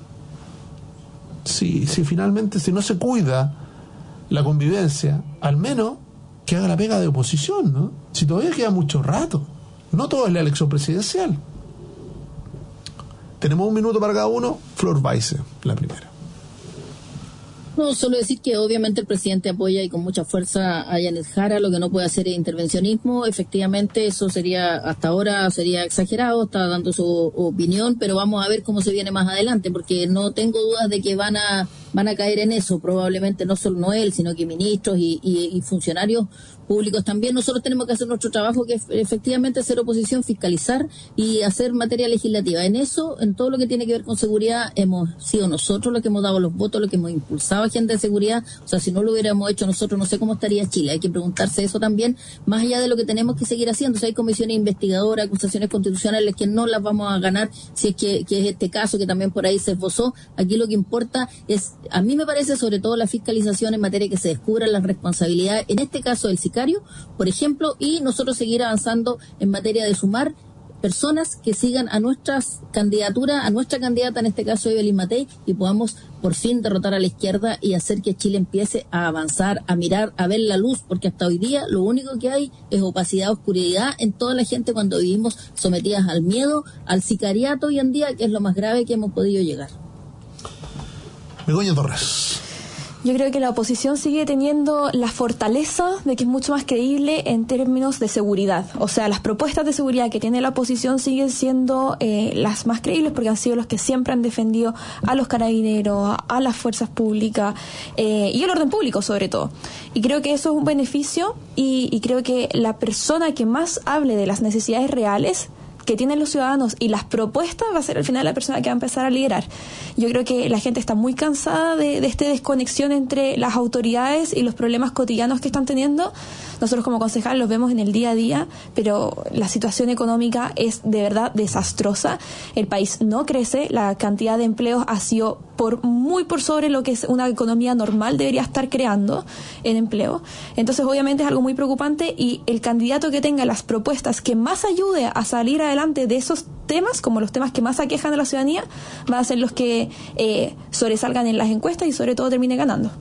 si finalmente, si no se cuida la convivencia, al menos que haga la pega de oposición, ¿no? Si todavía queda mucho rato. No todo es la elección presidencial. Tenemos 1 minuto para cada uno. Flor Weise, la primera.
No, solo decir que obviamente el presidente apoya y con mucha fuerza a Yanet Jara. Lo que no puede hacer es intervencionismo. Efectivamente, eso sería, hasta ahora sería exagerado, está dando su opinión, pero vamos a ver cómo se viene más adelante, porque no tengo dudas de que van a caer en eso. Probablemente no solo él, sino que ministros y funcionarios públicos también. Nosotros tenemos que hacer nuestro trabajo, que es efectivamente hacer oposición, fiscalizar y hacer materia legislativa. En eso, en todo lo que tiene que ver con seguridad, hemos sido nosotros los que hemos dado los votos, los que hemos impulsado a gente de seguridad. O sea, si no lo hubiéramos hecho nosotros, no sé cómo estaría Chile. Hay que preguntarse eso también, más allá de lo que tenemos que seguir haciendo. O sea, hay comisiones investigadoras, acusaciones constitucionales que no las vamos a ganar, si es que es este caso que también por ahí se esbozó. Aquí lo que importa es, a mí me parece, sobre todo la fiscalización en materia que se descubran las responsabilidades, en este caso del sicario, por ejemplo, y nosotros seguir avanzando en materia de sumar personas que sigan a nuestras candidaturas, a nuestra candidata, en este caso Evelyn Matei, y podamos por fin derrotar a la izquierda y hacer que Chile empiece a avanzar, a mirar, a ver la luz, porque hasta hoy día lo único que hay es opacidad, oscuridad en toda la gente cuando vivimos sometidas al miedo, al sicariato hoy en día, que es lo más grave que hemos podido llegar.
Begoña Torres.
Yo creo que la oposición sigue teniendo la fortaleza de que es mucho más creíble en términos de seguridad. O sea, las propuestas de seguridad que tiene la oposición siguen siendo las más creíbles, porque han sido los que siempre han defendido a los carabineros, a las fuerzas públicas y el orden público sobre todo. Y creo que eso es un beneficio y creo que la persona que más hable de las necesidades reales que tienen los ciudadanos y las propuestas va a ser al final la persona que va a empezar a liderar. Yo creo que la gente está muy cansada de esta desconexión entre las autoridades y los problemas cotidianos que están teniendo. Nosotros como concejal los vemos en el día a día, pero la situación económica es de verdad desastrosa. El país no crece, la cantidad de empleos ha sido muy por sobre lo que es una economía normal debería estar creando en empleo. Entonces obviamente es algo muy preocupante, y el candidato que tenga las propuestas que más ayude a salir adelante de esos temas, como los temas que más aquejan a la ciudadanía, van a ser los que sobresalgan en las encuestas y sobre todo termine ganando.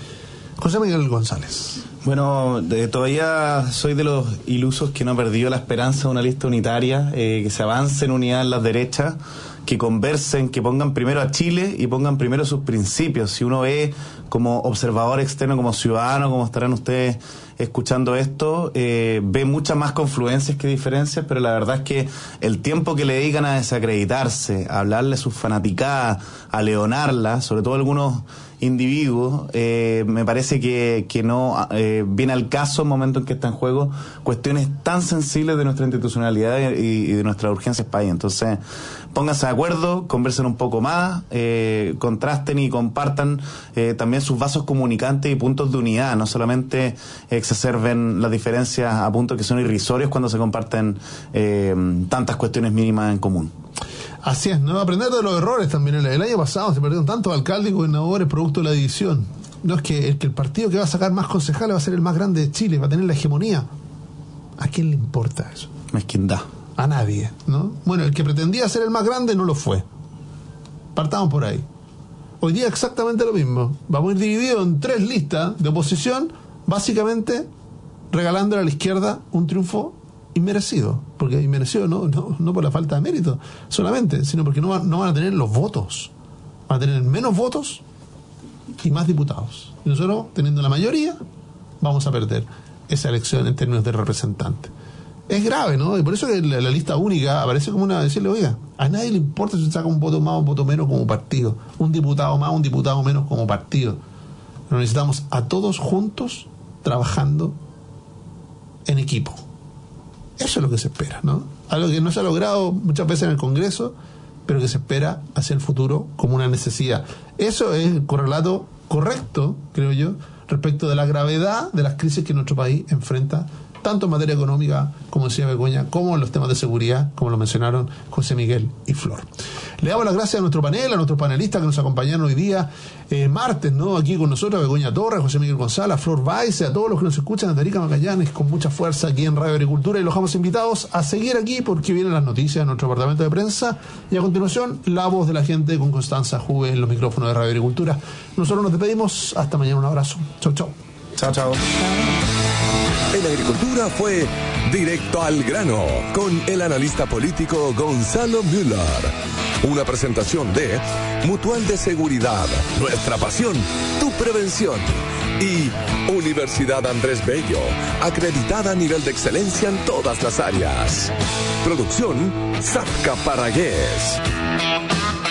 José Miguel González.
Bueno, todavía soy de los ilusos que no ha perdido la esperanza de una lista unitaria, que se avance en unidad en las derechas, que conversen, que pongan primero a Chile y pongan primero sus principios. Si uno ve como observador externo, como ciudadano, como estarán ustedes escuchando esto, ve muchas más confluencias que diferencias, pero la verdad es que el tiempo que le dedican a desacreditarse, a hablarle a sus fanaticadas, a leonarla, sobre todo algunos individuos, me parece que no viene al caso en el momento en que está en juego cuestiones tan sensibles de nuestra institucionalidad y de nuestra urgencia país. Entonces, pónganse de acuerdo, conversen un poco más, contrasten y compartan también sus vasos comunicantes y puntos de unidad, no solamente exacerben las diferencias a puntos que son irrisorios cuando se comparten tantas cuestiones mínimas en común.
Así es, ¿no? Aprender de los errores también. El año pasado se perdieron tantos alcaldes y gobernadores producto de la división. No es que el partido que va a sacar más concejales va a ser el más grande de Chile, va a tener la hegemonía. ¿A quién le importa eso?
Mezquindad.
A nadie, ¿no? Bueno, el que pretendía ser el más grande no lo fue. Partamos por ahí. Hoy día exactamente lo mismo. Vamos a ir divididos en 3 listas de oposición, básicamente regalándole a la izquierda un triunfo inmerecido, porque inmerecido no por la falta de mérito solamente, sino porque no van a tener los votos, van a tener menos votos y más diputados, y nosotros, teniendo la mayoría, vamos a perder esa elección en términos de representante. Es grave, ¿no? Y por eso que la lista única aparece como una, decirle, oiga, a nadie le importa si se saca un voto más o un voto menos como partido, un diputado más, un diputado menos como partido, pero necesitamos a todos juntos trabajando en equipo. Eso es lo que se espera, ¿no? Algo que no se ha logrado muchas veces en el Congreso, pero que se espera hacia el futuro como una necesidad. Eso es el correlato correcto, creo yo, respecto de la gravedad de las crisis que nuestro país enfrenta, tanto en materia económica, como decía Begoña, como en los temas de seguridad, como lo mencionaron José Miguel y Flor. Le damos las gracias a nuestro panel, a nuestros panelistas que nos acompañaron hoy día, martes, ¿no? Aquí con nosotros, a Begoña Torres, José Miguel González, a Flor Weise, a todos los que nos escuchan, a Tarica Magallanes, con mucha fuerza aquí en Radio Agricultura, y los dejamos invitados a seguir aquí porque vienen las noticias de nuestro departamento de prensa, y a continuación, la voz de la gente con Constanza Juve en los micrófonos de Radio Agricultura. Nosotros nos despedimos, hasta mañana, un abrazo. Chau, chau.
Chao, chao.
En agricultura fue Directo al Grano con el analista político Gonzalo Müller. Una presentación de Mutual de Seguridad, nuestra pasión, tu prevención. Y Universidad Andrés Bello, acreditada a nivel de excelencia en todas las áreas. Producción Zapca Paragués.